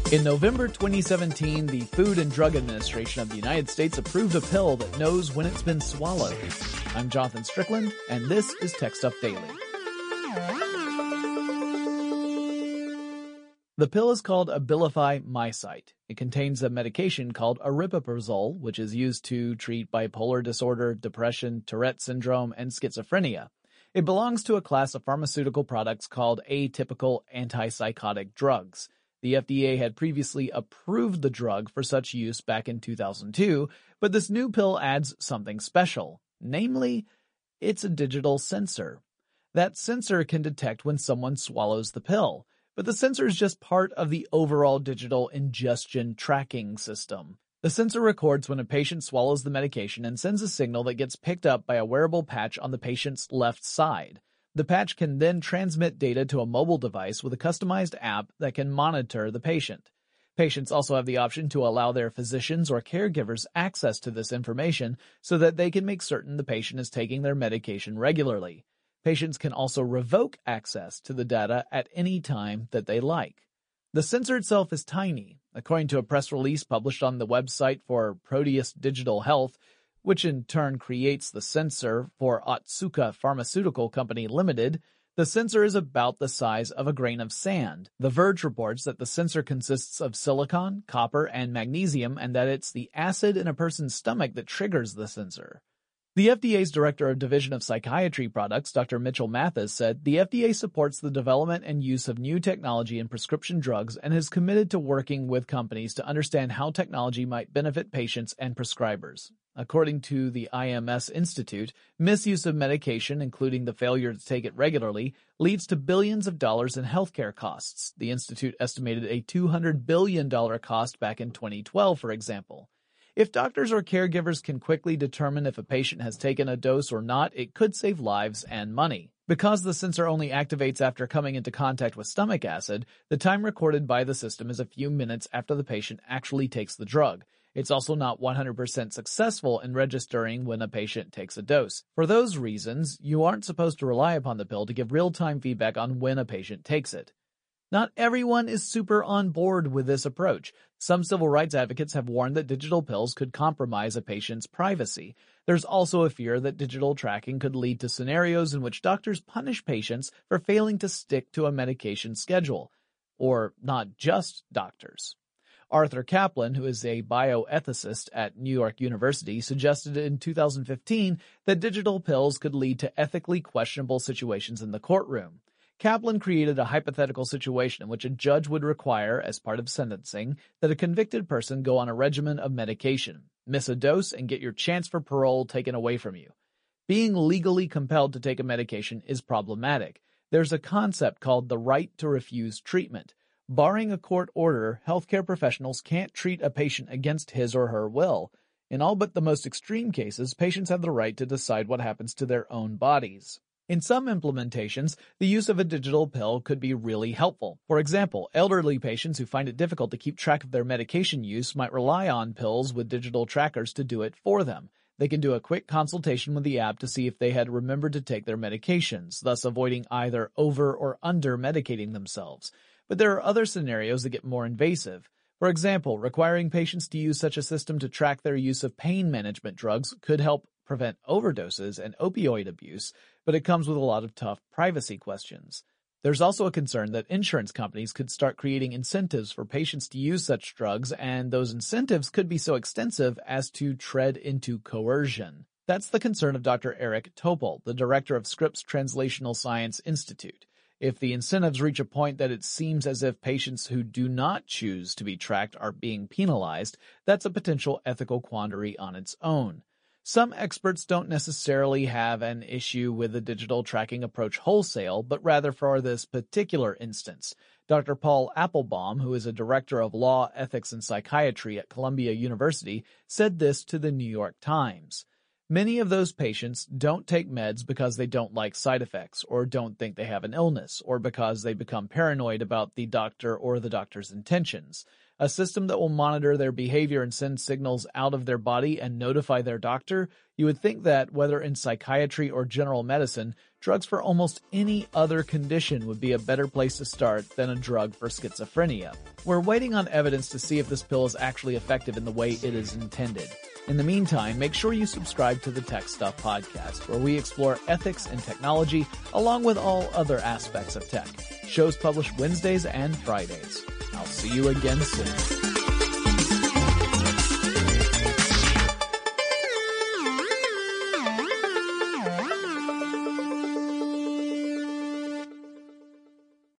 In November 2017, the Food and Drug Administration of the United States approved a pill that knows when it's been swallowed. I'm Jonathan Strickland, and this is Tech Stuff Daily. The pill is called Abilify Mysite. It contains a medication called aripiprazole, which is used to treat bipolar disorder, depression, Tourette syndrome, and schizophrenia. It belongs to a class of pharmaceutical products called atypical antipsychotic drugs. The FDA had previously approved the drug for such use back in 2002, but this new pill adds something special. Namely, it's a digital sensor. That sensor can detect when someone swallows the pill, but the sensor is just part of the overall digital ingestion tracking system. The sensor records when a patient swallows the medication and sends a signal that gets picked up by a wearable patch on the patient's left side. The patch can then transmit data to a mobile device with a customized app that can monitor the patient. Patients also have the option to allow their physicians or caregivers access to this information so that they can make certain the patient is taking their medication regularly. Patients can also revoke access to the data at any time that they like. The sensor itself is tiny. According to a press release published on the website for Proteus Digital Health, which in turn creates the sensor for Otsuka Pharmaceutical Company Limited, the sensor is about the size of a grain of sand. The Verge reports that the sensor consists of silicon, copper, and magnesium, and that it's the acid in a person's stomach that triggers the sensor. The FDA's Director of Division of Psychiatry Products, Dr. Mitchell Mathis, said the FDA supports the development and use of new technology in prescription drugs and is committed to working with companies to understand how technology might benefit patients and prescribers. According to the IMS Institute, misuse of medication, including the failure to take it regularly, leads to billions of dollars in healthcare costs. The institute estimated a $200 billion cost back in 2012, for example. If doctors or caregivers can quickly determine if a patient has taken a dose or not, it could save lives and money. Because the sensor only activates after coming into contact with stomach acid, the time recorded by the system is a few minutes after the patient actually takes the drug. It's also not 100% successful in registering when a patient takes a dose. For those reasons, you aren't supposed to rely upon the pill to give real-time feedback on when a patient takes it. Not everyone is super on board with this approach. Some civil rights advocates have warned that digital pills could compromise a patient's privacy. There's also a fear that digital tracking could lead to scenarios in which doctors punish patients for failing to stick to a medication schedule. Or not just doctors. Arthur Kaplan, who is a bioethicist at New York University, suggested in 2015 that digital pills could lead to ethically questionable situations in the courtroom. Kaplan created a hypothetical situation in which a judge would require, as part of sentencing, that a convicted person go on a regimen of medication, miss a dose, and get your chance for parole taken away from you. Being legally compelled to take a medication is problematic. There's a concept called the right to refuse treatment. Barring a court order, healthcare professionals can't treat a patient against his or her will. In all but the most extreme cases, patients have the right to decide what happens to their own bodies. In some implementations, the use of a digital pill could be really helpful. For example, elderly patients who find it difficult to keep track of their medication use might rely on pills with digital trackers to do it for them. They can do a quick consultation with the app to see if they had remembered to take their medications, thus avoiding either over or under medicating themselves. But there are other scenarios that get more invasive. For example, requiring patients to use such a system to track their use of pain management drugs could help prevent overdoses and opioid abuse, but it comes with a lot of tough privacy questions. There's also a concern that insurance companies could start creating incentives for patients to use such drugs, and those incentives could be so extensive as to tread into coercion. That's the concern of Dr. Eric Topol, the director of Scripps Translational Science Institute. If the incentives reach a point that it seems as if patients who do not choose to be tracked are being penalized, that's a potential ethical quandary on its own. Some experts don't necessarily have an issue with the digital tracking approach wholesale, but rather for this particular instance. Dr. Paul Applebaum, who is a director of law, ethics, and psychiatry at Columbia University, said this to the New York Times. Many of those patients don't take meds because they don't like side effects, or don't think they have an illness, or because they become paranoid about the doctor or the doctor's intentions. A system that will monitor their behavior and send signals out of their body and notify their doctor, you would think that, whether in psychiatry or general medicine, drugs for almost any other condition would be a better place to start than a drug for schizophrenia. We're waiting on evidence to see if this pill is actually effective in the way it is intended. In the meantime, make sure you subscribe to the Tech Stuff podcast, where we explore ethics and technology along with all other aspects of tech. Shows published Wednesdays and Fridays. I'll see you again soon.